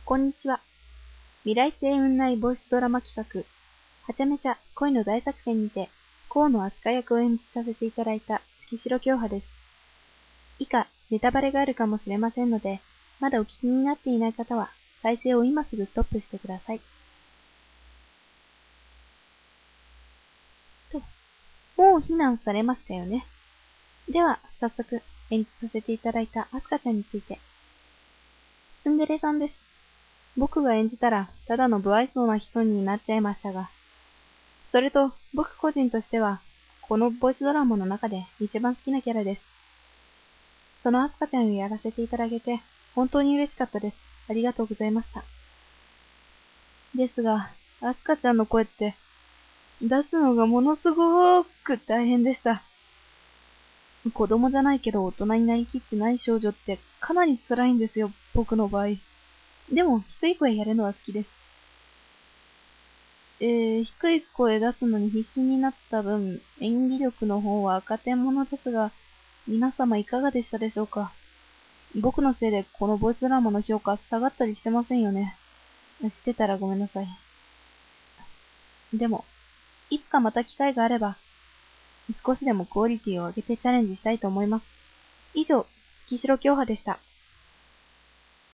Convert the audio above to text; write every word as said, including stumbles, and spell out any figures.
こんにちは。未来性雲内ボイスドラマ企画、はちゃめちゃ恋の大作戦にて、河野飛鳥役を演じさせていただいた月城京葉です。以下、ネタバレがあるかもしれませんので、まだお聞きになっていない方は、再生を今すぐストップしてください。と、もう避難されましたよね。では、早速、演じさせていただいたアスカちゃんについて。ツンデレさんです。僕が演じたら、ただの不愛想な人になっちゃいましたが、それと、僕個人としては、このボイスドラマの中で一番好きなキャラです。そのアスカちゃんをやらせていただけて、本当に嬉しかったです。ありがとうございました。ですが、アスカちゃんの声って、出すのがものすごーく大変でした。子供じゃないけど大人になりきってない少女ってかなり辛いんですよ、僕の場合。でも、低い声やるのは好きです。えー、低い声出すのに必死になった分、演技力の方は赤点者ですが、皆様いかがでしたでしょうか。僕のせいでこのボイスドラマの評価下がったりしてませんよね。してたらごめんなさい。でも、いつかまた機会があれば、少しでもクオリティを上げてチャレンジしたいと思います。以上、月城京葉でした。